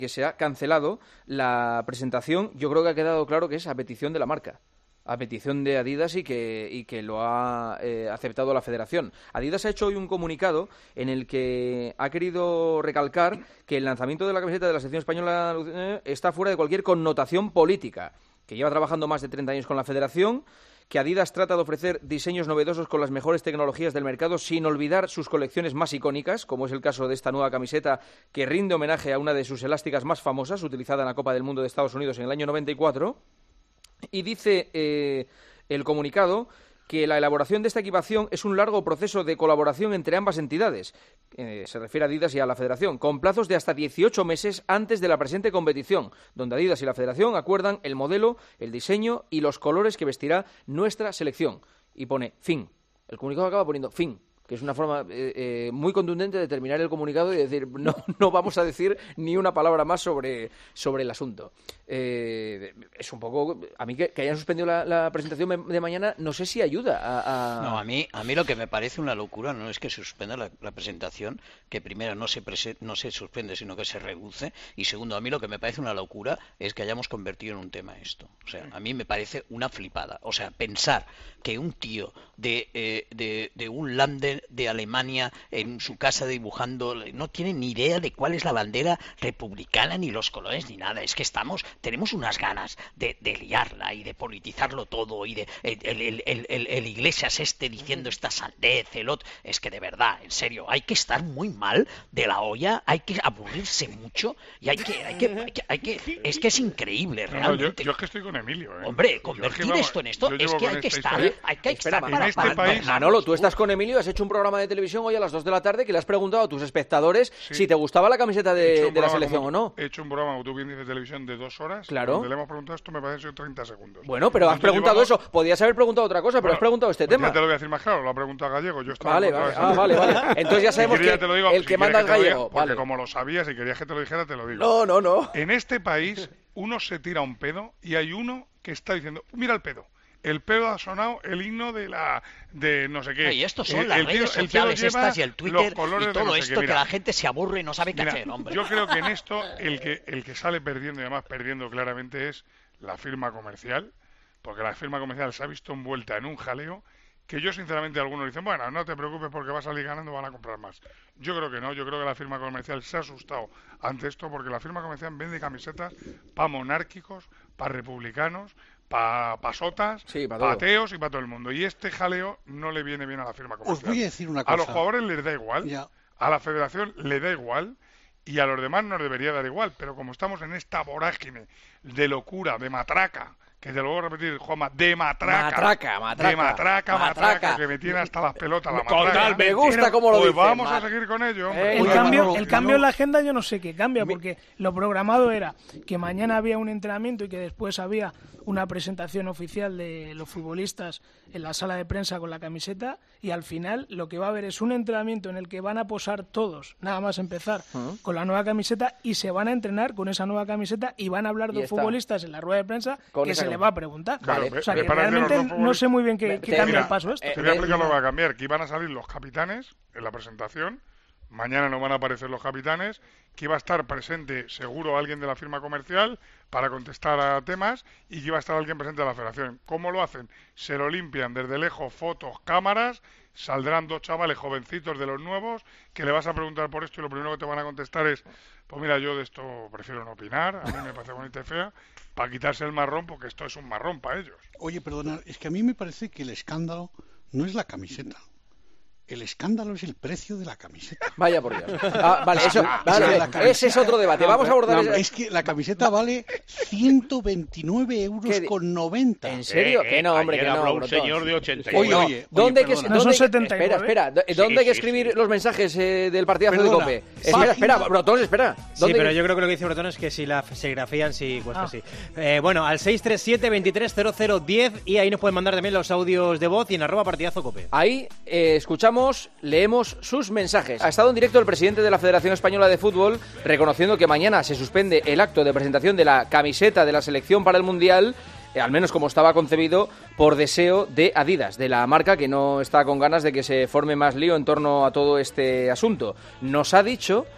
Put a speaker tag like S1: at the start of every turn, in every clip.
S1: que se ha cancelado la presentación. Yo creo que ha quedado claro que es a petición de la marca, a petición de Adidas y que lo ha aceptado la federación. Adidas ha hecho hoy un comunicado en el que ha querido recalcar que el lanzamiento de la camiseta de la selección española está fuera de cualquier connotación política, que lleva trabajando más de 30 años con la federación, que Adidas trata de ofrecer diseños novedosos con las mejores tecnologías del mercado sin olvidar sus colecciones más icónicas, como es el caso de esta nueva camiseta que rinde homenaje a una de sus elásticas más famosas, utilizada en la Copa del Mundo de Estados Unidos en el año 94. Y dice el comunicado que la elaboración de esta equipación es un largo proceso de colaboración entre ambas entidades, se refiere a Adidas y a la Federación, con plazos de hasta 18 meses antes de la presente competición, donde Adidas y la Federación acuerdan el modelo, el diseño y los colores que vestirá nuestra selección. Y pone fin. El comunicado acaba poniendo fin, que es una forma muy contundente de terminar el comunicado y decir no vamos a decir ni una palabra más sobre el asunto. Es un poco... A mí que hayan suspendido la presentación de mañana, no sé si ayuda a...
S2: No, a mí lo que me parece una locura no es que se suspenda la presentación, que primero no se suspende, sino que se reduce, y segundo, a mí lo que me parece una locura es que hayamos convertido en un tema esto. O sea, a mí me parece una flipada. O sea, pensar que un tío de un Länder de Alemania en su casa dibujando no tiene ni idea de cuál es la bandera republicana, ni los colores, ni nada. Es que tenemos unas ganas de liarla y de politizarlo todo, y de el Iglesias diciendo esta sandez, el otro. Es que de verdad, en serio, hay que estar muy mal de la olla, hay que aburrirse mucho y hay que es que es increíble realmente.
S3: Yo es que estoy con Emilio,
S2: Hombre, convertir esto en esto es que hay que estar
S1: país. Manolo, tú estás con Emilio, has hecho un programa de televisión hoy a las 2 de la tarde que le has preguntado a tus espectadores si te gustaba la camiseta de la selección o no.
S3: He hecho un programa, como tú bien dices, de televisión de 2 horas.
S1: Claro.
S3: Donde le hemos preguntado esto, me parece 30 segundos.
S1: Bueno, pero has preguntado eso. Podías haber preguntado otra cosa, pero has preguntado este tema.
S3: Ya te lo voy a decir más claro, lo ha preguntado Gallego. Yo estaba
S1: vale. Entonces ya sabemos que el que manda es Gallego.
S3: Porque como lo sabías y querías que te lo dijera, te lo digo.
S1: No.
S3: En este país, uno se tira un pedo y hay uno que está diciendo, mira el pedo. El pedo ha sonado el himno de no sé qué.
S2: Y estos son las redes sociales estas y el Twitter y todo
S3: no sé
S2: esto
S3: qué.
S2: Que la gente se aburre y no sabe qué hacer, hombre.
S3: Yo creo que en esto el que sale perdiendo, y además perdiendo claramente, es la firma comercial, porque la firma comercial se ha visto envuelta en un jaleo que yo sinceramente algunos dicen, bueno, no te preocupes porque va a salir ganando, van a comprar más. Yo creo que no, yo creo que la firma comercial se ha asustado ante esto, porque la firma comercial vende camisetas para monárquicos, para republicanos, para pasotas, para ateos y para todo el mundo. Y este jaleo no le viene bien a la firma comercial.
S4: Os voy a decir una cosa.
S3: A los jugadores les da igual, a la federación le da igual, y a los demás nos debería dar igual. Pero como estamos en esta vorágine de locura, de matraca, que te lo voy a repetir, Juanma, de matraca, que me tiene hasta las pelotas la matraca.
S1: Total, me gusta como lo dice.
S3: Pues vamos a seguir con ello, hombre.
S5: El cambio en la agenda yo no sé qué cambia, porque lo programado era que mañana había un entrenamiento y que después había una presentación oficial de los futbolistas en la sala de prensa con la camiseta, y al final lo que va a haber es un entrenamiento en el que van a posar todos, nada más empezar, con la nueva camiseta, y se van a entrenar con esa nueva camiseta y van a hablar de futbolistas en la rueda de prensa que se le va a preguntar.
S3: Claro,
S5: o sea, que realmente no sé muy bien qué cambia el paso esto.
S3: Te voy a explicar lo que va a cambiar, que iban a salir los capitanes en la presentación. Mañana no van a aparecer los capitanes, que iba a estar presente seguro alguien de la firma comercial para contestar a temas, y que iba a estar alguien presente de la federación. ¿Cómo lo hacen? Se lo limpian desde lejos, fotos, cámaras, saldrán 2 chavales jovencitos de los nuevos que le vas a preguntar por esto y lo primero que te van a contestar es, pues mira, yo de esto prefiero no opinar, a mí me parece bonita y fea, para quitarse el marrón, porque esto es un marrón para ellos.
S4: Oye, perdona, es que a mí me parece que el escándalo no es la camiseta. El escándalo es el precio de la camiseta.
S1: Vaya por Dios. Vale, ese es otro debate. Vamos a abordar...
S4: Es que la camiseta vale 129,90 €.
S1: ¿En serio? Que no, hombre, que no.
S6: Un señor de 80.
S4: Oye,
S1: ¿dónde
S5: no son 79?
S1: Espera. ¿Dónde hay que escribir los mensajes del partidazo de COPE? Espera, Brotons, espera.
S7: Sí, pero yo creo que lo que dice Brotons es que si la serigrafían, sí cuesta así. Bueno, al 637-230010, y ahí nos pueden mandar también los audios de voz y en @partidazo COPE.
S1: Ahí escuchamos, leemos sus mensajes. Ha estado en directo el presidente de la Federación Española de Fútbol reconociendo que mañana se suspende el acto de presentación de la camiseta de la selección para el Mundial, al menos como estaba concebido, por deseo de Adidas, de la marca, que no está con ganas de que se forme más lío en torno a todo este asunto. Nos ha dicho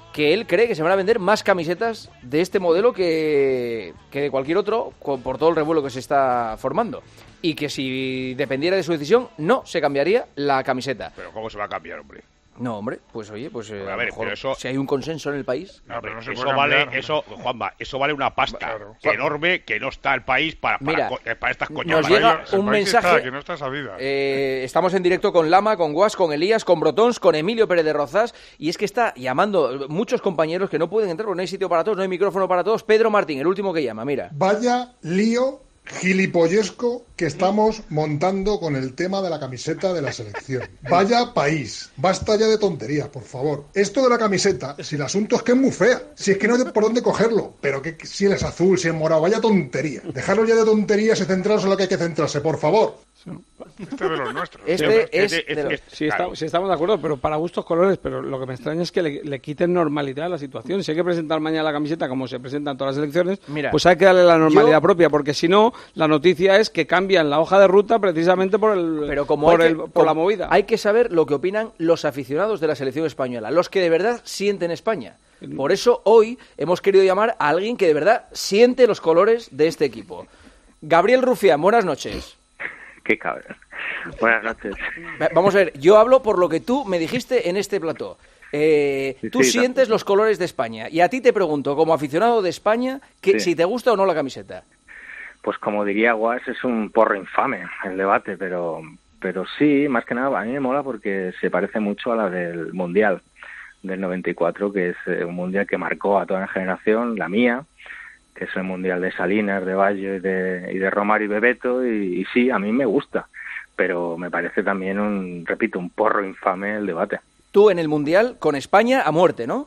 S1: que él cree que se van a vender más camisetas de este modelo que de cualquier otro, por todo el revuelo que se está formando. Y que si dependiera de su decisión, no se cambiaría la camiseta.
S6: Pero ¿cómo se va a cambiar, hombre?
S1: No, hombre, pues oye, pues
S6: A
S1: a
S6: ver,
S1: lo mejor,
S6: pero eso-
S1: si hay un consenso en el país.
S3: No, pero no se
S6: eso
S3: puede
S6: vale,
S3: cambiar.
S6: eso, Juanma, eso vale una pasta
S3: Claro.
S6: enorme que no está el país para
S1: Mira,
S6: estas
S1: nos
S6: coñadas.
S1: llega
S3: El
S1: un
S3: país
S1: mensaje.
S3: está, que no está salida.
S1: Estamos en directo con Lama, con Guas, con Elías, con Brotons, con Emilio Pérez de Rozas, y es que está llamando muchos compañeros que no pueden entrar porque no hay sitio para todos, no hay micrófono para todos. Pedro Martín, el último que llama, mira.
S8: Vaya lío gilipollesco que estamos montando con el tema de la camiseta de la selección. Vaya país. Basta ya de tonterías, por favor. Esto de la camiseta, si el asunto es que es muy fea, si es que no hay por dónde cogerlo, pero que si él es azul, si es morado, vaya tontería. Dejarlo ya de tonterías y centraros en lo que hay que centrarse, por favor.
S3: Este de los nuestros.
S9: Sí, estamos de acuerdo, pero para gustos colores. Pero lo que me extraña es que le quiten normalidad a la situación. Si hay que presentar mañana la camiseta como se presentan todas las elecciones,
S1: Mira,
S9: pues hay que darle la normalidad propia, porque si no, la noticia es que cambian la hoja de ruta precisamente por la movida.
S1: Hay que saber lo que opinan los aficionados de la selección española, los que de verdad sienten España. Por eso hoy hemos querido llamar a alguien que de verdad siente los colores de este equipo. Gabriel Rufián, buenas noches.
S10: Qué cabrón. Buenas noches.
S1: Vamos a ver, yo hablo por lo que tú me dijiste en este plató. Tú sientes los colores de España y a ti te pregunto, como aficionado de España, si te gusta o no la camiseta.
S10: Pues como diría Guas, es un porro infame el debate, pero sí, más que nada a mí me mola porque se parece mucho a la del Mundial del 94, que es un Mundial que marcó a toda una generación, la mía, que es el Mundial de Salinas, de Bayo y de Romario y Bebeto, y sí, a mí me gusta, pero me parece también un porro infame el debate.
S1: Tú en el Mundial con España a muerte, ¿no?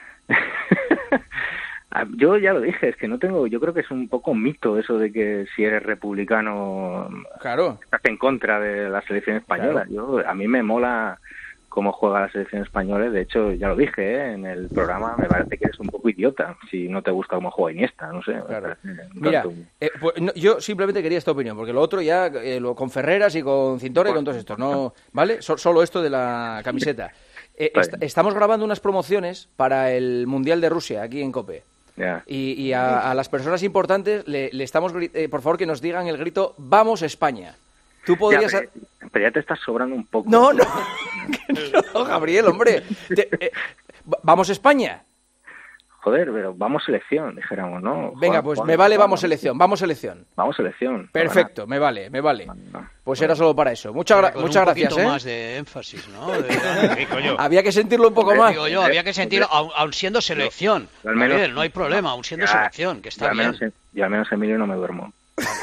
S10: Yo ya lo dije, es que no tengo, yo creo que es un poco mito eso de que si eres republicano
S1: claro,
S10: estás en contra de la selección española.
S1: Claro.
S10: A mí me mola cómo juega la selección española, de hecho ya lo dije en el programa, me parece que eres un poco idiota si no te gusta cómo juega Iniesta, no sé.
S1: Claro. Mira, pues, no, yo simplemente quería esta opinión, porque lo otro ya, con Ferreras y con Cintorra y con todos estos, ¿no? ¿Vale? Solo esto de la camiseta. Estamos grabando unas promociones para el Mundial de Rusia aquí en COPE.
S10: Yeah.
S1: Y a las personas importantes le estamos por favor que nos digan el grito ¡Vamos España! Tú podrías...
S10: Pero ya te estás sobrando un poco.
S1: No, Gabriel, hombre. ¿Vamos España?
S10: Joder, pero vamos selección, dijéramos, ¿no?
S1: Venga, pues me vale vamos selección. Vamos selección. Perfecto, me vale. Pues era solo para eso. Muchas gracias,
S2: Un poquito más de énfasis, ¿no?
S1: Había que sentirlo un poco más.
S2: Digo yo, había que sentirlo, aun siendo selección.
S10: Al menos,
S2: Gabriel, no hay problema, aun siendo selección, que está bien.
S10: Yo al menos, Emilio, no me duermo.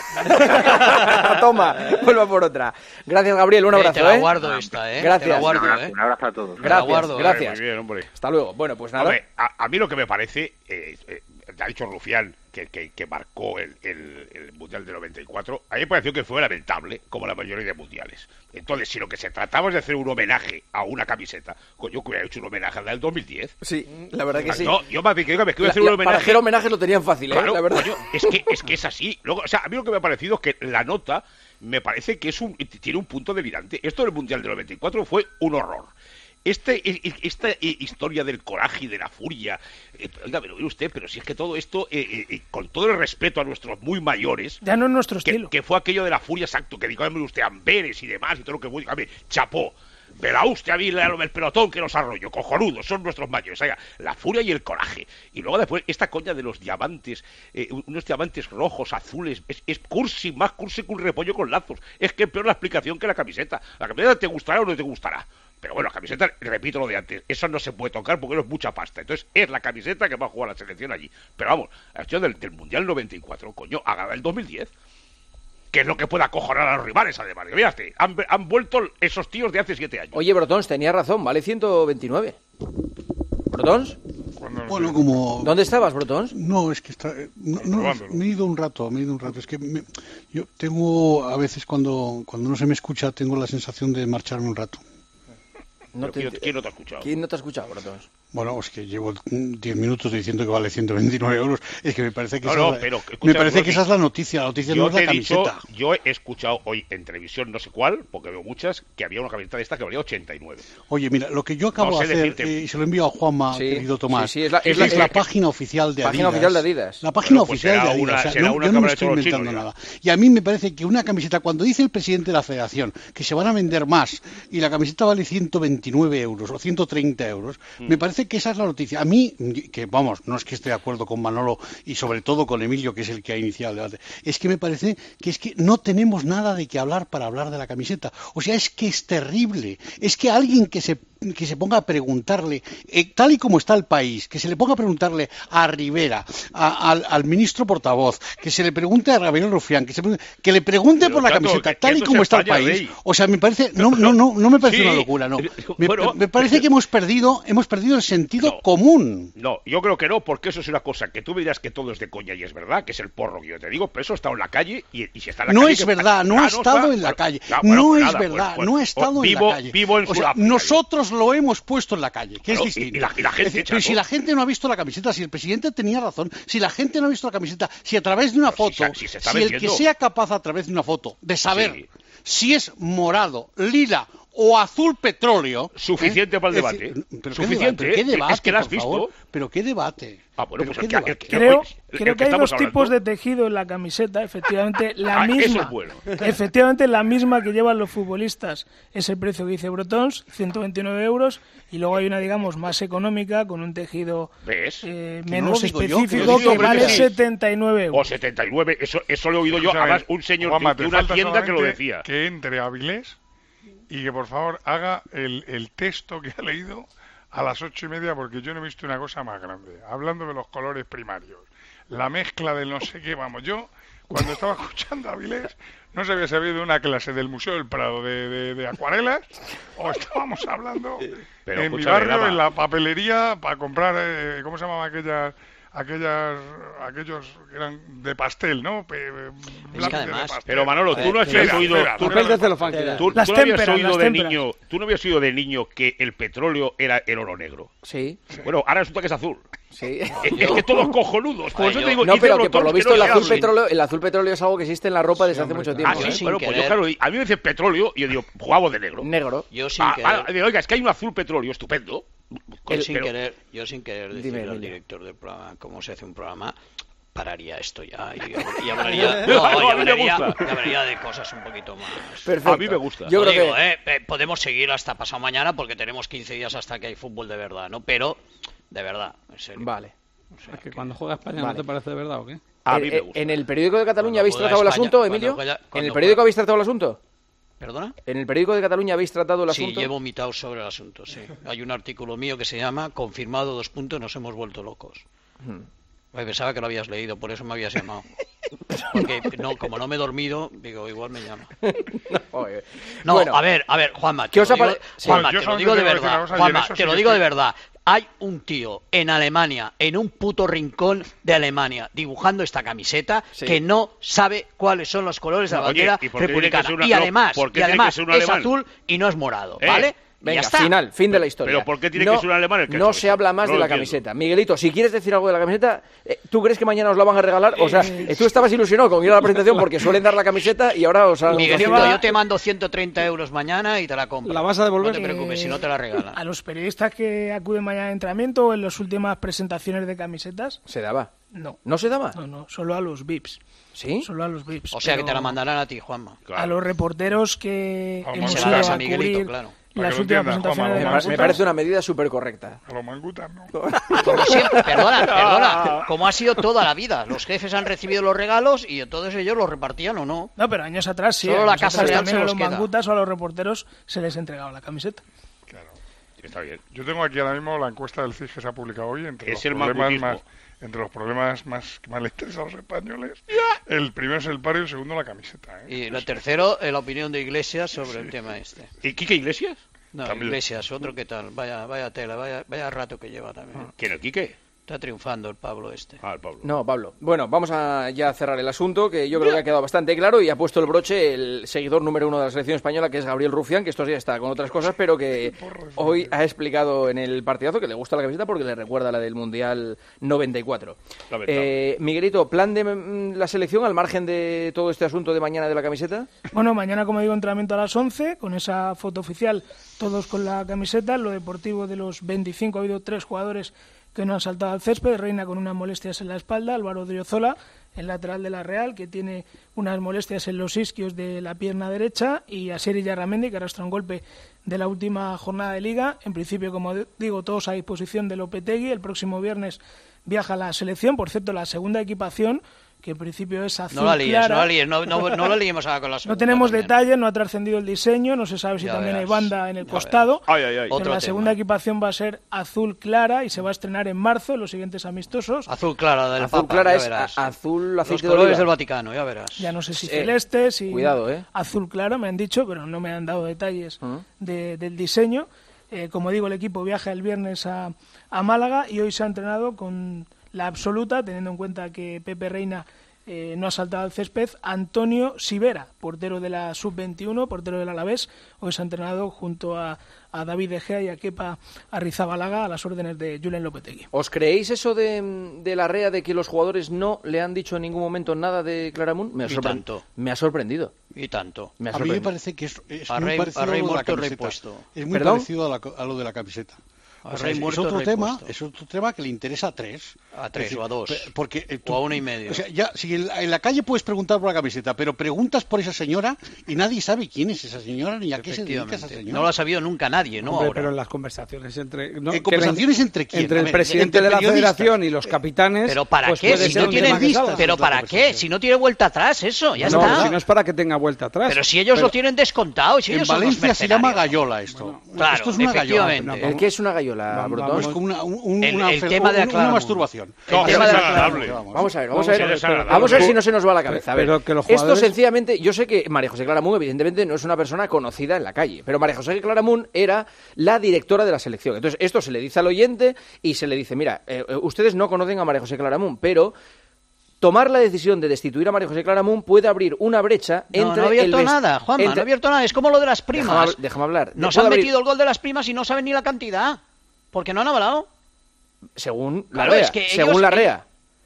S1: Toma, vuelva por otra. Gracias, Gabriel, un abrazo.
S2: Te la guardo esta, ¿eh?
S1: Gracias.
S2: Te la guardo,
S10: Un abrazo a todos.
S1: Gracias.
S6: Muy bien, hombre.
S1: Hasta luego. Bueno, pues nada.
S6: Hombre, a mí lo que me parece, ha dicho Rufián, que marcó el Mundial del 94, a mí me pareció que fue lamentable, como la mayoría de mundiales. Entonces, si lo que se trataba es de hacer un homenaje a una camiseta, yo que hubiera hecho un homenaje a la del 2010.
S1: Sí, la verdad que sí.
S6: No, yo me que voy a hacer un homenaje.
S1: Para hacer homenajes lo tenían fácil,
S6: claro,
S1: la verdad.
S6: Coño, es que es así. Luego, o sea, a mí lo que me ha parecido es que la nota me parece que tiene un punto delirante. Esto del Mundial del 94 fue un horror. Esta historia del coraje y de la furia, oiga, pero usted, pero si es que todo esto, con todo el respeto a nuestros muy mayores,
S5: ya no es nuestro estilo,
S6: que fue aquello de la furia, exacto, que digo, usted Amberes y demás y todo lo que dígame, chapó. Pero a usted a mí el pelotón que los arrolló, cojonudos, son nuestros mayores, oiga, la furia y el coraje. Y luego después esta coña de los diamantes, unos diamantes rojos, azules, es cursi, más cursi que un repollo con lazos. Es que es peor la explicación que la camiseta. La camiseta te gustará o no te gustará. Pero bueno, la camiseta, repito lo de antes, eso no se puede tocar porque no es mucha pasta. Entonces es la camiseta que va a jugar la selección allí. Pero vamos, la cuestión del Mundial 94, coño, haga el 2010. Que es lo que puede acojonar a los rivales, además. Miraste, han vuelto esos tíos de hace 7 años.
S1: Oye, Brotons, tenía razón, vale 129. ¿Brotons?
S4: Bueno, como...
S1: ¿Dónde estabas, Brotons?
S4: No, es que me he ido un rato. Es que yo tengo, a veces cuando no se me escucha, tengo la sensación de marcharme un rato.
S6: ¿Quién no te ha escuchado?
S1: ¿Quién no te ha escuchado, Brotons?
S4: Bueno, es que llevo 10 minutos diciendo que vale 129 euros. Es que me parece que, esa es la noticia. La noticia no es la camiseta.
S6: Yo he escuchado hoy en televisión, no sé cuál, porque veo muchas, que había una camiseta de esta que valía 89.
S4: Oye, mira, lo que yo acabo de hacer, y se lo envío a Juanma, querido Tomás, es la página oficial de Adidas.
S1: Página oficial de Adidas.
S4: La página oficial de Adidas. Yo no me estoy inventando nada. Y a mí me parece que una camiseta, cuando dice el presidente de la Federación que se van a vender más y la camiseta vale 129 euros o 130 euros, me parece que esa es la noticia. A mí, que vamos, no es que esté de acuerdo con Manolo y sobre todo con Emilio, que es el que ha iniciado el debate, es que me parece que no tenemos nada de qué hablar para hablar de la camiseta. O sea, es que es terrible. Es que alguien que se ponga a preguntarle, tal y como está el país, que se le ponga a preguntarle a Rivera, al ministro portavoz, que se le pregunte a Gabriel Rufián, que le pregunte por la camiseta, tal y como está el país. O sea, me parece, no me parece una locura, no. Me parece que hemos perdido el sentido común.
S6: No, yo creo que no, porque eso es una cosa que tú me dirás que todo es de coña y es verdad, que es el porro que yo te digo, pero eso ha estado en la calle y si está en la calle...
S4: No es verdad, no ha estado en la calle. No es verdad, no ha estado en la calle.
S6: Vivo en
S4: nosotros lo hemos puesto en la calle, que es distinto.
S6: Y la gente,
S4: pero si la gente no ha visto la camiseta, si el presidente tenía razón, si la gente no ha visto la camiseta, si a través de una foto, si el que sea capaz a través de una foto de saber si es morado, lila o azul petróleo...
S6: Suficiente para el debate. Suficiente.
S4: ¿Qué debate,
S6: es que lo has visto.
S4: Favor? ¿Pero qué debate?
S6: Bueno, pues
S5: creo que hay dos tipos de tejido en la camiseta, efectivamente la misma.
S6: Eso es bueno.
S5: Efectivamente la misma que llevan los futbolistas es el precio que dice Brotons, 129 euros, y luego hay una, digamos, más económica con un tejido menos específico que vale 79 euros.
S6: O 79, eso lo he oído yo, además un señor de una tienda que lo decía.
S3: Que entre a Avilés y que por favor haga el texto que ha leído a las 8:30, porque yo no he visto una cosa más grande. Hablando de los colores primarios, la mezcla del no sé qué, vamos, yo cuando estaba escuchando a Avilés no sabía si había ido una clase del Museo del Prado de acuarelas o estábamos hablando en mi barrio, en la papelería, para comprar, ¿cómo se llamaban aquellos que eran de pastel, ¿no?
S6: Pero Manolo, tú no habías oído tú no habías oído de niño que el petróleo era el oro negro.
S1: Sí.
S6: Bueno, ahora resulta que es azul.
S1: Sí.
S6: Es que todos cojonudos. Por eso te digo,
S1: no, pero que por lo visto el azul petróleo es algo que existe en la ropa desde hace mucho tiempo.
S6: Bueno, pues yo claro, a mí me dicen petróleo y yo digo, jugamos de negro.
S1: Negro.
S2: Yo sin querer.
S6: Oiga, es que hay un azul petróleo estupendo.
S2: Yo sin querer decirle al director del programa cómo se hace un programa, pararía esto ya y hablaría, hablaría de cosas un poquito más.
S1: Perfecto.
S6: A mí me gusta.
S2: Yo creo que podemos seguir hasta pasado mañana porque tenemos 15 días hasta que hay fútbol de verdad, ¿no? Pero de verdad, en serio.
S1: Vale.
S9: O sea, es que cuando juega España ¿no te parece de verdad o qué?
S6: A mí me gusta.
S1: ¿En el periódico de Cataluña habéis tratado el asunto, Emilio? ¿En el periódico habéis tratado el asunto?
S2: ¿Perdona?
S1: ¿En el periódico de Cataluña habéis tratado el asunto?
S2: Sí, he vomitado sobre el asunto, sí. Hay un artículo mío que se llama Confirmado : nos hemos vuelto locos. Pensaba que lo habías leído, por eso me habías llamado. Porque como no me he dormido, digo, igual me llama. No, bueno, a ver, Juanma, te lo digo de verdad. Juanma, te lo digo de verdad. Hay un tío en Alemania, en un puto rincón de Alemania, dibujando esta camiseta que no sabe cuáles son los colores de la bandera republicana. Y además es azul y no es morado, ¿vale?
S1: Venga, fin de la historia.
S6: ¿Pero por qué tiene que ser un alemán el que
S1: no se habla más de la camiseta? Miguelito, si quieres decir algo de la camiseta, ¿tú crees que mañana os la van a regalar? O sea, tú estabas ilusionado con ir a la presentación porque suelen dar la camiseta y ahora os han...
S2: Miguelito, yo te mando 130 euros mañana y te la compro.
S9: ¿La vas a devolver?
S2: No te preocupes, si no te la regalan.
S5: A los periodistas que acuden mañana a entrenamiento o en las últimas presentaciones de camisetas...
S1: ¿Se daba?
S5: No.
S1: ¿No se daba?
S5: No, solo a los VIPs.
S1: ¿Sí?
S5: Solo a los VIPs.
S2: O sea que te la mandarán a ti, Juanma.
S5: Claro. A los reporteros que hemos
S2: ido a Miguelito, claro.
S5: Las últimas presentaciones
S1: me parece una medida súper correcta.
S3: A los mangutas, ¿no?
S2: Como siempre, perdona, como ha sido toda la vida. Los jefes han recibido los regalos y todos ellos los repartían o no.
S5: No, pero años atrás sí.
S2: Solo la Casa Real
S5: también a los mangutas o a los reporteros se les entregaba la camiseta.
S3: Claro, está bien. Yo tengo aquí ahora mismo la encuesta del CIS que se ha publicado hoy entre los problemas más que más le interesan a los españoles. El primero es el paro y el segundo la camiseta.
S2: Y el tercero, la opinión de Iglesias sobre el tema este.
S6: ¿Y Quique Iglesias?
S2: No, también. Iglesias, otro que tal. Vaya tela, vaya rato que lleva también.
S6: ¿Quién, el Quique?
S2: Está triunfando el Pablo este.
S6: El Pablo.
S1: No, Pablo. Bueno, vamos a ya cerrar el asunto, que yo creo que ha quedado bastante claro y ha puesto el broche el seguidor número 1 de la selección española, que es Gabriel Rufián, que estos días está con otras cosas, pero que hoy ha explicado en el partidazo que le gusta la camiseta porque le recuerda la del Mundial 94. Miguelito, ¿plan de la selección al margen de todo este asunto de mañana de la camiseta?
S5: Bueno, mañana, como digo, entrenamiento a las 11, con esa foto oficial, todos con la camiseta. En lo deportivo, de los 25 ha habido 3 jugadores que no han saltado al césped. Reina con unas molestias en la espalda, Álvaro Odriozola, el lateral de la Real, que tiene unas molestias en los isquios de la pierna derecha, y Asier Illarramendi, que arrastra un golpe de la última jornada de Liga. En principio, como digo, todos a disposición de Lopetegui. El próximo viernes viaja a la selección. Por cierto, la segunda equipación, que en principio es azul clara.
S2: No lo liemos ahora con la segunda.
S5: No tenemos
S2: también.
S5: detalles, no ha trascendido el diseño, no se sabe si también hay banda en el costado. Pero la segunda equipación va a ser azul clara y se va a estrenar en marzo en los siguientes amistosos.
S2: Azul clara del
S1: azul
S2: Papa,
S1: clara
S2: ya
S1: es
S2: verás.
S1: azul aceite
S2: Los colores del Vaticano, ya verás.
S5: Ya no sé si celeste, si
S1: cuidado,
S5: azul claro, me han dicho, pero no me han dado detalles del diseño. Como digo, el equipo viaja el viernes a Málaga y hoy se ha entrenado con la absoluta, teniendo en cuenta que Pepe Reina no ha saltado al césped. Antonio Sivera, portero de la Sub-21, portero del Alavés, hoy se ha entrenado junto a David De Gea y a Kepa Arrizabalaga a las órdenes de Julen Lopetegui.
S1: ¿Os creéis eso de la REA de que los jugadores no le han dicho en ningún momento nada de Claramunt? Me ha sorprendido.
S2: Y tanto.
S4: A mí me parece que es muy parecido
S2: a Rey muerto,
S4: la
S2: Rey
S4: camiseta.
S2: puesto.
S4: Es muy parecido a lo de la camiseta.
S2: O sea, es
S4: otro tema que le interesa a 3.
S2: A 3 o a 2.
S4: Porque
S2: o a 1,5.
S4: O sea, ya, si en la calle puedes preguntar por la camiseta, pero preguntas por esa señora y nadie sabe quién es esa señora ni a qué se dedica esa señora.
S2: No lo ha sabido nunca nadie, ¿no?
S9: Hombre,
S2: ahora.
S9: pero en las conversaciones entre...
S4: ¿Conversaciones entre quién?
S9: Entre el presidente de la federación y los capitanes...
S2: ¿Pero para qué? Si no tiene ¿Pero para qué? Si no tiene vuelta atrás, eso, ya está.
S9: No, si no es para que tenga vuelta atrás.
S2: Pero si ellos lo tienen descontado, si ellos
S4: en Valencia se llama gallola esto.
S2: Claro,
S4: esto es una gallola.
S1: ¿El qué es una gallola, Brotón?
S2: El tema de
S4: una masturbación.
S1: Vamos a ver si no se nos va la cabeza. A ver, esto sencillamente, yo sé que María José Claramunt evidentemente no es una persona conocida en la calle, pero María José Claramunt era la directora de la selección. Entonces esto se le dice al oyente y se le dice, mira, ustedes no conocen a María José Claramunt, pero tomar la decisión de destituir a María José Claramunt puede abrir una brecha entre...
S2: No ha abierto nada, Juanma, no ha abierto nada. Es como lo de las primas.
S1: Déjame hablar.
S2: Nos han metido el gol de las primas y no saben ni la cantidad. Porque no han hablado.
S1: Según la REA. Según la REA.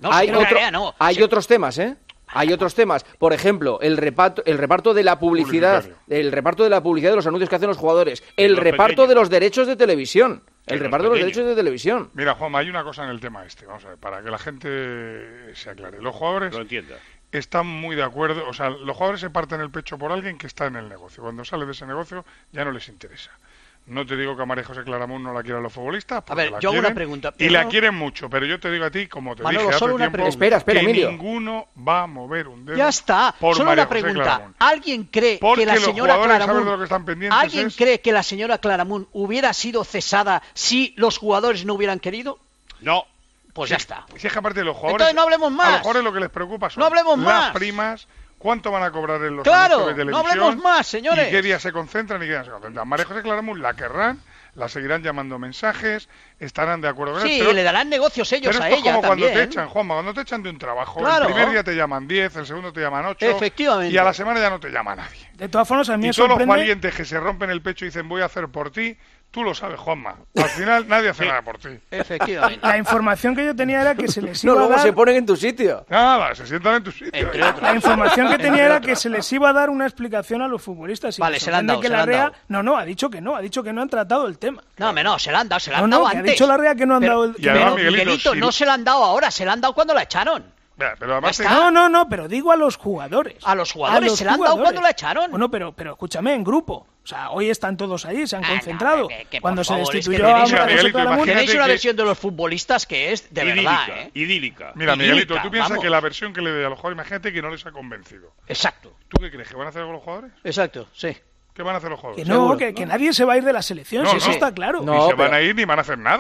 S1: Hay otros temas, ¿eh? Hay otros temas. Por ejemplo, el reparto de la publicidad. El reparto de la publicidad de los anuncios que hacen los jugadores. El reparto de los derechos de televisión. El reparto de los derechos de televisión.
S3: Mira, Juanma, hay una cosa en el tema este. Vamos a ver, para que la gente se aclare. Los jugadores están muy de acuerdo. O sea, los jugadores se parten el pecho por alguien que está en el negocio. Cuando sale de ese negocio ya no les interesa. No te digo que a María José Claramunt no la quieran los futbolistas.
S2: A ver, yo hago una pregunta.
S3: Y la quieren mucho, pero yo te digo a ti, como te dije hace tiempo,
S1: espera,
S3: que
S1: Emilio.
S3: ninguno va a mover un dedo.
S2: Ya está.
S3: Por
S2: solo
S3: María
S2: una pregunta.
S3: Claramunt.
S2: ¿Alguien cree que la señora
S3: Claramunt
S2: cree que la señora Claramunt hubiera sido cesada si los jugadores no hubieran querido?
S3: No.
S2: Pues ya está.
S3: Si es que aparte de los jugadores,
S2: entonces no hablemos más.
S3: A los jugadores lo que les preocupa son las primas. ¿Cuánto van a cobrar en los
S2: anuncios
S3: de televisión?
S2: No hablemos más, señores.
S3: ¿Y qué día se concentran y qué día no se concentran? María José Claramunt la querrán, la seguirán llamando mensajes, estarán de acuerdo con él.
S2: Sí, pero le darán negocios ellos a ella
S3: como
S2: también.
S3: Cuando te echan, Juanma, cuando te echan de un trabajo,
S2: claro.
S3: El primer día te llaman 10, el segundo te llaman 8,
S2: efectivamente.
S3: Y a la semana ya no te llama nadie.
S5: De todas formas, a mí me
S3: sorprende... todos los valientes que se rompen el pecho y dicen voy a hacer por ti, tú lo sabes, Juanma. Al final nadie hace nada por ti.
S2: Efectivamente.
S5: La información que yo tenía era que se les iba a
S1: luego
S5: dar...
S1: se ponen en tu sitio.
S3: Nada, se sientan en tu sitio.
S5: La información que tenía era que se les iba a dar una explicación a los futbolistas.
S2: Vale, se la han dado,
S5: que la REA... No, ha dicho que no han tratado el tema.
S2: No, se la han dado antes.
S5: Ha dicho la REA que no han dado el tema.
S3: Pero,
S2: Miguelito, no se la han dado ahora, se la han dado cuando la echaron.
S3: Pero además
S5: no, pero digo a los jugadores.
S2: A los jugadores se la han dado cuando la echaron.
S5: Bueno, pero escúchame, en grupo. O sea, hoy están todos ahí, se han concentrado.
S2: Que
S5: cuando se destituyó
S2: a tenéis una versión de los futbolistas que es de verdad,
S6: idílica.
S3: Mira, Miguelito, tú piensas que la versión que le dé a los jugadores, imagínate que no les ha convencido.
S2: Exacto.
S3: ¿Tú qué crees? ¿Que van a hacer con los jugadores?
S2: Exacto, sí.
S3: ¿Qué van a hacer los jugadores?
S5: Que nadie se va a ir de la selección, si eso está claro.
S3: Ni se van a ir ni van a hacer nada.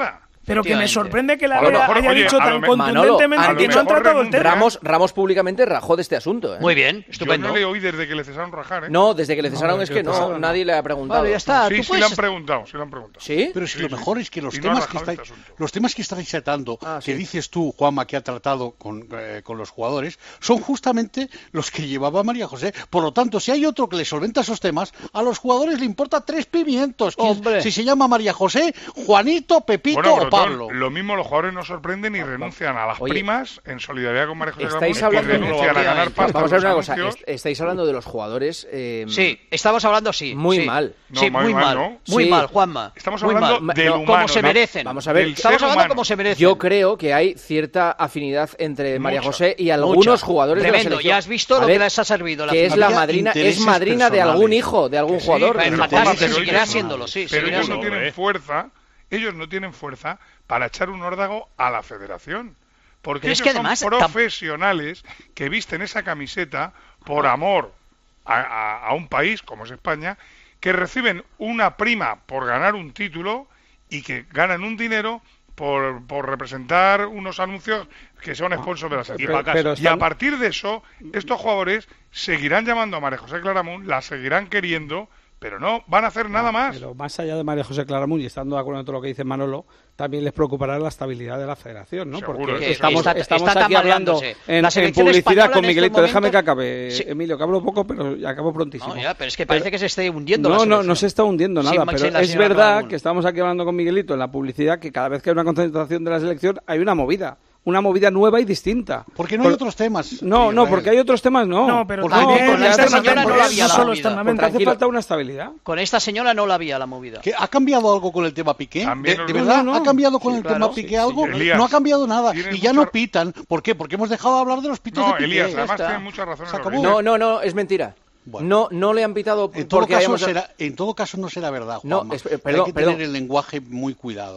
S5: Pero que me sorprende que la
S3: mejor,
S5: haya
S3: oye,
S5: dicho tan contundentemente que no han tratado el tema.
S1: Ramos públicamente rajó de este asunto.
S2: Muy bien, estupendo.
S3: Yo no le oí desde que le cesaron rajar, ¿eh?
S1: No, desde que le cesaron es que no, nadie le ha preguntado.
S2: Vale, ya está.
S3: Sí, sí le han preguntado,
S1: ¿Sí?
S4: Pero es que lo mejor es que los temas que estáis tratando, que dices tú, Juanma, que ha tratado con los jugadores, son justamente los que llevaba María José. Por lo tanto, si hay otro que le solventa esos temas, a los jugadores le importa 3 pimientos. Si se llama María José, Juanito, Pepito o Pablo.
S3: Lo mismo los jugadores no sorprenden y renuncian a las primas en solidaridad con María José
S1: estáis hablando,
S3: y renuncian a ganar pasta.
S1: Vamos a ver una cosa, estáis hablando de los jugadores...
S2: sí, estamos hablando
S1: muy mal.
S3: No,
S2: sí, muy mal, ¿no? Muy mal, Juanma.
S3: Estamos hablando del humano,
S2: como se merecen.
S1: Vamos a ver,
S2: estamos hablando como se merecen.
S1: Yo creo que hay cierta afinidad entre María José y algunos jugadores de la selección.
S2: Ya has visto lo que les ha servido.
S1: Que es la madrina, es madrina de algún hijo, de algún jugador.
S2: Fantástico, seguirá siéndolo, sí.
S3: Pero ellos no tienen fuerza. Ellos no tienen fuerza para echar un órdago a la federación. Porque ellos son profesionales que visten esa camiseta por amor a un país como es España, que reciben una prima por ganar un título y que ganan un dinero por representar unos anuncios que son sponsors de la selección. Y a partir de eso, estos jugadores seguirán llamando a María José Claramunt, la seguirán queriendo, pero no van a hacer nada más.
S9: Pero más allá de María José Claramunt, y estando de acuerdo con todo lo que dice Manolo, también les preocupará la estabilidad de la federación, ¿no?
S3: Seguro,
S9: porque
S3: estamos
S9: aquí hablando en publicidad con Miguelito. Déjame que acabe, Emilio, que hablo poco, pero acabo prontísimo.
S2: No, ya, pero es que parece que se esté hundiendo la
S9: selección. No se está hundiendo nada, pero es verdad que estamos aquí hablando con Miguelito en la publicidad que cada vez que hay una concentración de la selección hay una movida nueva y distinta.
S4: Porque no hay otros temas.
S9: No, porque hay otros temas, no.
S5: No, pero
S2: también con esta señora no la había la movida.
S9: Porque hace falta una estabilidad.
S2: Con esta señora no la había la movida.
S4: ¿Ha cambiado algo con el tema Piqué? ¿De verdad ha cambiado con el tema Piqué algo?
S3: Elías,
S4: no ha cambiado nada. Y ya no pitan. ¿Por qué? Porque hemos dejado de hablar de los pitos de Piqué.
S3: Elías, además tiene mucha razón.
S1: No, es mentira. Bueno, no le han pitado
S4: en todo caso no será verdad, Juanma. Hay que tener el lenguaje muy cuidado.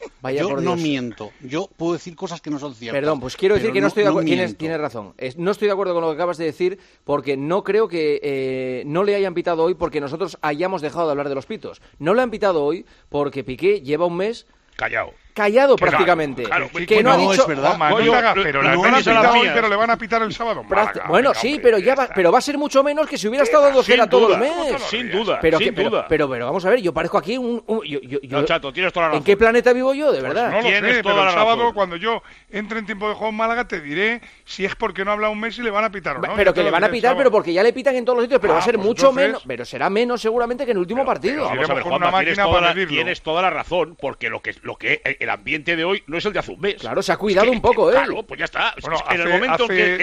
S4: Yo no miento, yo puedo decir cosas que no son ciertas.
S1: Perdón, pues quiero decir que no estoy de acuerdo. Tienes razón. No estoy de acuerdo con lo que acabas de decir, porque no creo que no le hayan pitado hoy porque nosotros hayamos dejado de hablar de los pitos. No le han pitado hoy porque Piqué lleva un mes callado prácticamente.
S3: Claro,
S1: que no ha dicho.
S3: Es verdad. Pero le han pitado hoy, pero le van a pitar el sábado.
S1: Bueno, sí, pero pero va a ser mucho menos que si hubiera estado 2-0 todo el mes.
S6: Sin duda.
S1: Pero vamos a ver, yo parezco aquí
S6: No, Chato, tienes toda la razón.
S1: ¿En qué planeta vivo yo, de verdad?
S3: Pues no lo sé, pero el sábado, cuando yo entre en tiempo de juego en Málaga, te diré si es porque no ha hablado un mes y le van a pitar o no.
S1: Pero que le van a pitar, pero porque ya le pitan en todos los sitios, pero va a ser mucho menos, pero será menos seguramente que en el último partido.
S6: Vamos a ver, Juanma, tienes toda la razón, porque lo que el ambiente de hoy no es el de hace un mes.
S1: Claro, se ha cuidado un poco,
S6: Claro, pues ya está.
S3: Bueno,
S6: en el momento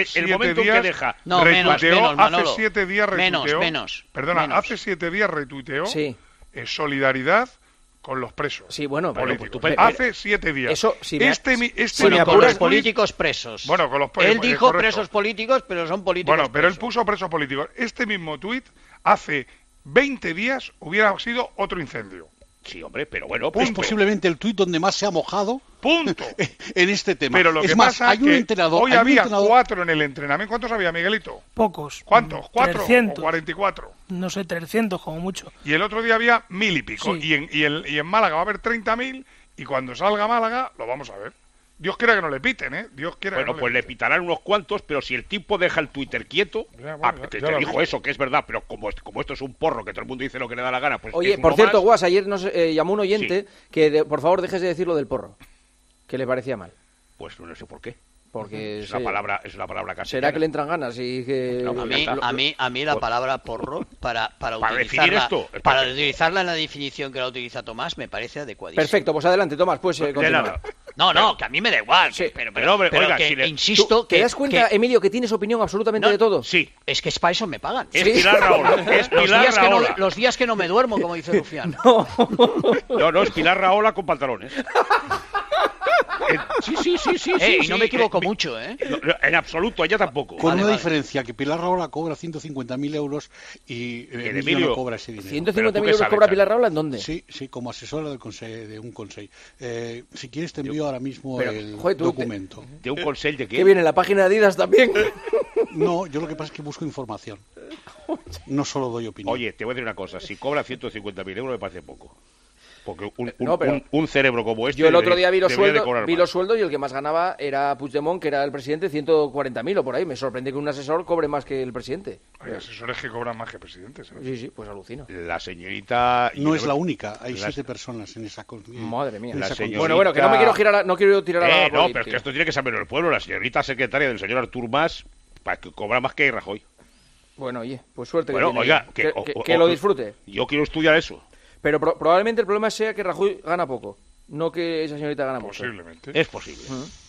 S6: que deja...
S2: No, menos,
S3: hace 7 días retuiteó... hace 7 días retuiteó solidaridad con los presos.
S1: Sí, bueno,
S3: hace 7 días.
S1: Eso,
S2: con los políticos presos.
S3: Bueno, con los
S2: él dijo presos políticos, pero son políticos.
S3: Bueno, pero él puso presos políticos. Este mismo tuit hace 20 días hubiera sido otro incendio.
S6: Sí, hombre, pero bueno,
S4: es posiblemente el tuit donde más se ha mojado.
S3: Punto.
S4: En este tema.
S3: Pero lo que pasa es que hoy había 4 en el entrenamiento. ¿Cuántos había, Miguelito?
S5: Pocos.
S3: ¿Cuántos? ¿4
S5: 300.
S3: o 44?
S5: No sé, 300 como mucho.
S3: Y el otro día había 1000 y pico.
S5: Sí.
S3: Y en Málaga va a haber 30.000 y cuando salga Málaga lo vamos a ver. Dios quiera que no le piten, ¿eh? Dios quiera
S6: bueno,
S3: que no
S6: pues le pitarán unos cuantos, pero si el tipo deja el Twitter quieto, te dijo eso, que es verdad, pero como esto es un porro, que todo el mundo dice lo que le da la gana, pues...
S1: Oye, por cierto, Guas, ayer nos llamó un oyente que por favor dejes de decir lo del porro, que le parecía mal.
S6: Pues no sé por qué.
S1: Porque
S6: es una palabra castellana.
S1: ¿Será que le entran ganas? Y que...
S2: a mí la palabra porro para utilizarla en la definición que la utiliza Tomás me parece adecuadísima.
S1: Perfecto, pues adelante, Tomás, pues continúa.
S2: No, que a mí me da igual.
S1: Sí.
S2: Pero hombre, oiga, insisto que...
S1: ¿Te das cuenta, Emilio, que tienes opinión absolutamente de todo?
S6: Sí.
S2: Es que es para eso me pagan.
S6: Es Pilar Rahola.
S2: Los días que no me duermo, como dice Rufián.
S6: No, es Pilar Rahola con pantalones. Sí.
S2: Y no me equivoco mucho, ¿eh?
S6: No, en absoluto, ella tampoco.
S4: Con una diferencia, que Pilar Rahola cobra 150.000 euros y Emilio no cobra ese dinero.
S1: ¿150.000 euros cobra Pilar Rahola en dónde?
S4: Sí, como asesora de un consejo. Si quieres te envío ahora mismo el documento.
S6: ¿De un consejo de qué?
S1: ¿Que viene en la página de Adidas también?
S4: No, yo lo que pasa es que busco información. No solo doy opinión.
S6: Oye, te voy a decir una cosa. Si cobra 150.000 euros me parece poco. Porque un cerebro como este...
S1: Yo el otro día vi los sueldos y el que más ganaba era Puigdemont, que era el presidente, 140.000 o por ahí. Me sorprende que un asesor cobre más que el presidente.
S3: Hay asesores que cobran más que presidentes. ¿Sabes?
S1: Sí, pues alucino.
S6: La señorita...
S4: No es la única, hay 7 personas en esa...
S1: Madre mía.
S4: Bueno,
S1: que no quiero tirar a la
S6: no, pero es que esto tiene que saberlo el pueblo. La señorita secretaria del señor Artur Mas cobra más que Rajoy.
S1: Bueno, oye, pues suerte
S6: que
S1: lo disfrute.
S6: Yo quiero estudiar eso.
S1: Pero probablemente el problema sea que Rajoy gana poco, no que esa señorita gana mucho.
S3: Posiblemente.
S6: Es posible.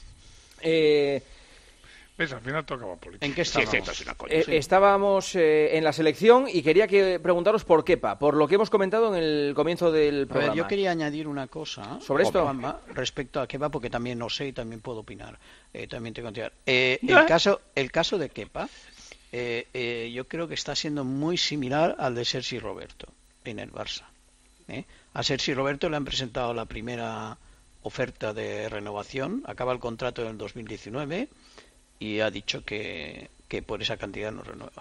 S3: ¿Ves? Al final tocaba política.
S2: ¿En qué estábamos?
S1: Estábamos en la selección y quería preguntaros por Kepa, por lo que hemos comentado en el comienzo del programa.
S2: Yo quería añadir una cosa
S1: sobre esto,
S2: Juanma, respecto a Kepa, porque también no sé y también puedo opinar. También tengo que el caso de Kepa, yo creo que está siendo muy similar al de Sergi Roberto en el Barça. A Sergi Roberto le han presentado la primera oferta de renovación, acaba el contrato en el 2019 y ha dicho que por esa cantidad no renueva.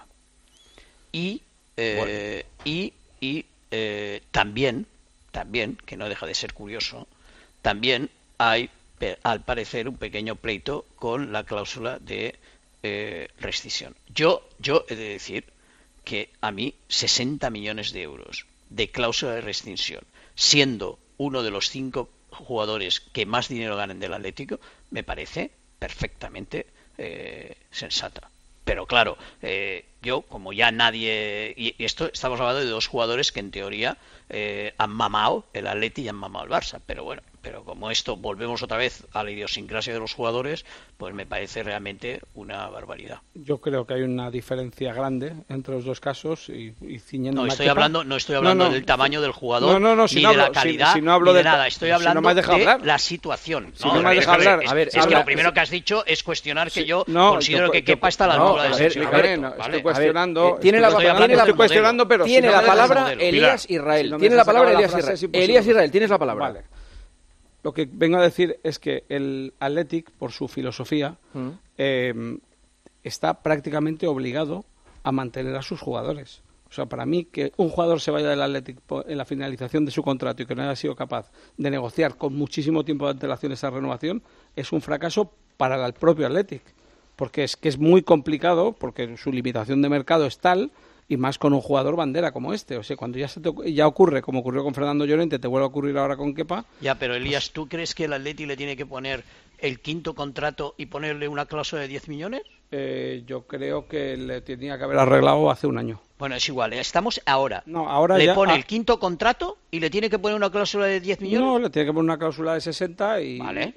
S2: También, que no deja de ser curioso, también hay, al parecer, un pequeño pleito con la cláusula de rescisión. Yo he de decir que a mí 60 millones de euros de cláusula de rescisión, siendo uno de los 5 jugadores que más dinero ganan del Atlético, me parece perfectamente sensata. Pero claro, yo, como ya nadie... Y esto estamos hablando de 2 jugadores que en teoría han mamado el Atleti y han mamado el Barça. Pero bueno, como esto volvemos otra vez a la idiosincrasia de los jugadores, pues me parece realmente una barbaridad.
S9: Yo creo que hay una diferencia grande entre los dos casos y ciñendo.
S2: No estoy hablando del tamaño del jugador, ni de la calidad,
S9: no hablo
S2: ni de nada. Estoy hablando de la situación.
S9: Si no me has dejado hablar.
S2: Es que lo primero que has dicho es cuestionar que yo considero que Kepa está a la altura de Sergio Roberto.
S9: Estoy cuestionando.
S1: Tiene la palabra Elías Israel. Tiene la palabra Elías Israel. Tienes la palabra.
S9: Vale. Lo que vengo a decir es que el Athletic, por su filosofía, está prácticamente obligado a mantener a sus jugadores. O sea, para mí, que un jugador se vaya del Athletic en la finalización de su contrato y que no haya sido capaz de negociar con muchísimo tiempo de antelación esa renovación, es un fracaso para el propio Athletic. Porque es muy complicado, porque su limitación de mercado es tal, y más con un jugador bandera como este. O sea, cuando ya ocurre, como ocurrió con Fernando Llorente, te vuelve a ocurrir ahora con Kepa.
S2: Ya, pero Elías, ¿tú crees que el Atleti le tiene que poner el 5º contrato y ponerle una cláusula de 10 millones?
S9: Yo creo que le tenía que haber arreglado hace un año.
S2: Bueno, es igual, estamos ahora.
S9: No, ahora
S2: le pone el 5º contrato y le tiene que poner una cláusula de 10 millones.
S9: No, le tiene que poner una cláusula de 60 y...
S2: Vale.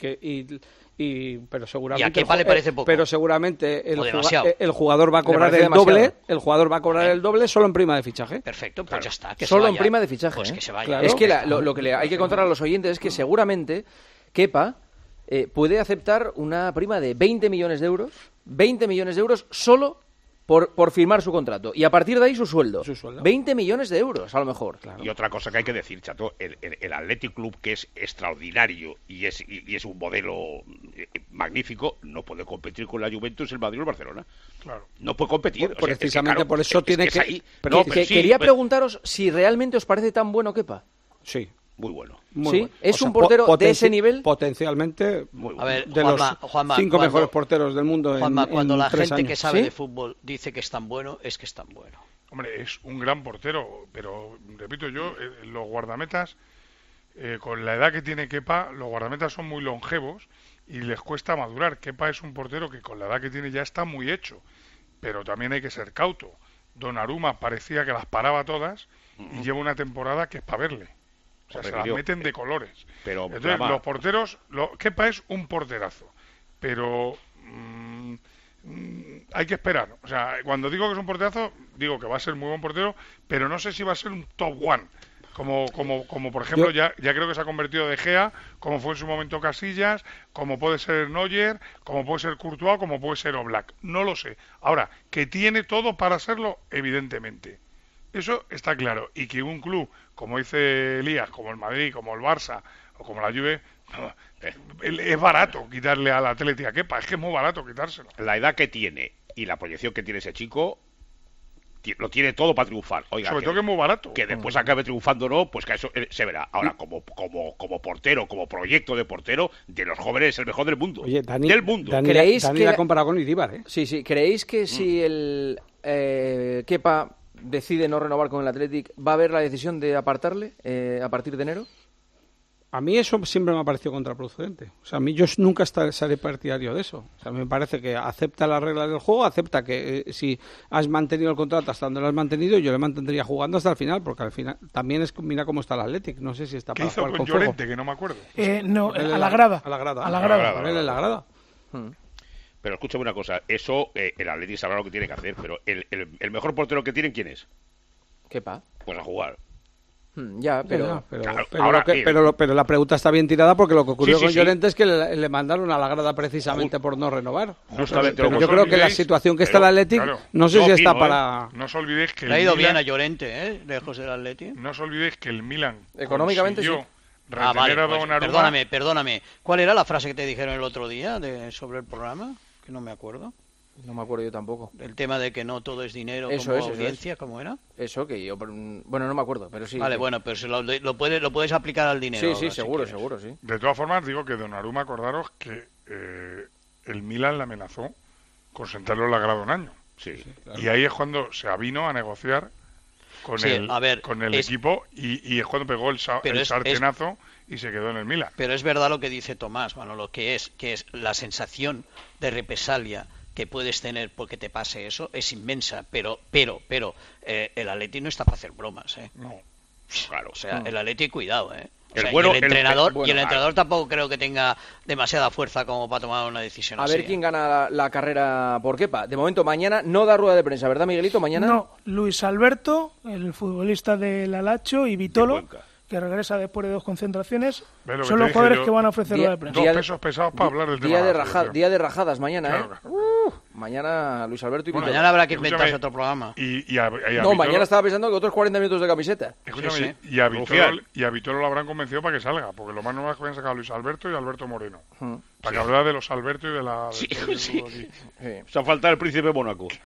S9: Pero seguramente
S2: y a Kepa le parece poco.
S9: Pero seguramente el jugador va a cobrar el doble. El jugador va a cobrar el doble solo en prima de fichaje.
S2: Perfecto, pues ya está.
S1: Solo en prima de fichaje.
S2: Pues que se vaya.
S1: Claro. Es que lo que hay que contar a los oyentes es que seguramente Kepa puede aceptar una prima de 20 millones de euros. 20 millones de euros solo por firmar su contrato. Y a partir de ahí su sueldo. 20 millones de euros, a lo mejor. Claro.
S6: Y otra cosa que hay que decir, Chato, el Athletic Club, que es extraordinario y es un modelo magnífico, no puede competir con la Juventus, el Madrid o el Barcelona.
S3: Claro.
S6: No puede competir.
S9: Precisamente por eso tiene que...
S1: Quería preguntaros si realmente os parece tan bueno Kepa.
S9: Sí.
S6: Muy bueno.
S1: Bueno. ¿Es un portero de ese nivel?
S9: Potencialmente
S2: a ver,
S9: de
S2: Juanma,
S9: 5 mejores porteros del mundo.
S2: Juanma, cuando la gente
S9: años.
S2: que sabe de fútbol dice que es tan bueno, es que es tan bueno.
S3: Hombre, es un gran portero, pero repito yo, los guardametas, con la edad que tiene Kepa, los guardametas son muy longevos y les cuesta madurar. Kepa es un portero que con la edad que tiene ya está muy hecho, pero también hay que ser cauto. Donnarumma parecía que las paraba todas y lleva una temporada que es para verle. O sea, se las meten de colores.
S6: Pero,
S3: entonces, los porteros... Kepa es un porterazo. Pero hay que esperar. O sea, cuando digo que es un porterazo, digo que va a ser muy buen portero, pero no sé si va a ser un top one. Como por ejemplo, ya creo que se ha convertido De Gea, como fue en su momento Casillas, como puede ser Neuer, como puede ser Courtois, como puede ser Oblak. No lo sé. Ahora, que tiene todo para serlo, evidentemente. Eso está claro. Y que un club, como dice Elías, como el Madrid, como el Barça o como la Juve, es barato quitarle al Atlético a Kepa. Es que es muy barato quitárselo.
S6: La edad que tiene y la proyección que tiene ese chico, lo tiene todo para triunfar. Oiga,
S3: sobre todo que es muy barato.
S6: Que después acabe triunfando o no, pues que eso se verá. Ahora, como portero, como proyecto de portero, de los jóvenes es el mejor del mundo.
S9: Oye, Dani,
S6: del mundo.
S9: Dani la ha comparado con Iribar, ¿eh?
S1: Sí. ¿Creéis que si el Kepa decide no renovar con el Athletic, va a haber la decisión de apartarle a partir de enero?
S9: A mí eso siempre me ha parecido contraproducente. O sea, a mí yo nunca seré partidario de eso. O sea, me parece que acepta las reglas del juego, acepta que si has mantenido el contrato hasta donde lo has mantenido, yo le mantendría jugando hasta el final, porque al final también mira cómo está el Athletic. No sé si está para jugar con
S3: Llorente,
S9: fuego.
S3: que no me acuerdo.
S5: No, a la grada.
S9: A la grada.
S5: A la grada.
S6: Pero escúchame una cosa, eso el Athletic sabrá lo que tiene que hacer, pero el mejor portero que tienen, ¿quién es?
S1: Kepa.
S6: Pues a jugar.
S1: Ya, pero
S9: la pregunta está bien tirada porque lo que ocurrió con Llorente es que le mandaron a la grada precisamente por no renovar.
S6: Justamente.
S9: Pero yo creo que la situación que está el Athletic, no sé si está para...
S3: No os olvidéis que
S2: le ha ido bien a Llorente, lejos del Athletic.
S3: No os olvidéis que el Milan
S1: económicamente sí.
S2: Vale, pues, perdóname. ¿Cuál era la frase que te dijeron el otro día sobre el programa? Que no me acuerdo.
S1: No me acuerdo yo tampoco.
S2: El tema de que no todo es dinero, como audiencia, ¿cómo era?
S1: Eso que yo... Bueno, no me acuerdo, pero sí.
S2: Vale, bueno, pero lo puedes aplicar al dinero.
S1: Sí, seguro, sí.
S3: De todas formas, digo que Donnarumma, acordaros que el Milan le amenazó con sentarlo en la grada un año.
S6: Sí,
S3: claro. Y ahí es cuando se avino a negociar con el equipo y es cuando pegó el sartenazo y se quedó en el Milan.
S2: Pero es verdad lo que dice Tomás, bueno, lo que es la sensación de represalia que puedes tener porque te pase eso es inmensa, pero el Atleti no está para hacer bromas,
S3: No,
S2: claro, o sea, el Atleti cuidado,
S6: El
S2: entrenador tampoco creo que tenga demasiada fuerza como para tomar una decisión así.
S1: A ver quién gana la carrera por Kepa. De momento mañana no da rueda de prensa, ¿verdad, Miguelito? Mañana
S5: no. Luis Alberto, el futbolista del Alacho, y Vitolo, que regresa después de 2 concentraciones, son los jugadores que van a ofrecer rueda de prensa.
S3: 2 pesos pesados para hablar del tema.
S1: Día de rajadas mañana,
S3: claro.
S1: Mañana Luis Alberto y Vitolo.
S2: Mañana habrá que inventarse otro programa.
S1: No, mañana estaba pensando que otros 40 minutos de camiseta.
S3: Escúchame,
S2: sí.
S3: Y a Vitolo lo habrán convencido para que salga, porque lo más normal es que vayan a sacar a Luis Alberto y a Alberto Moreno. Para que hablar de los Alberto y de la...
S6: Sí. Se ha faltado el príncipe de Mónaco.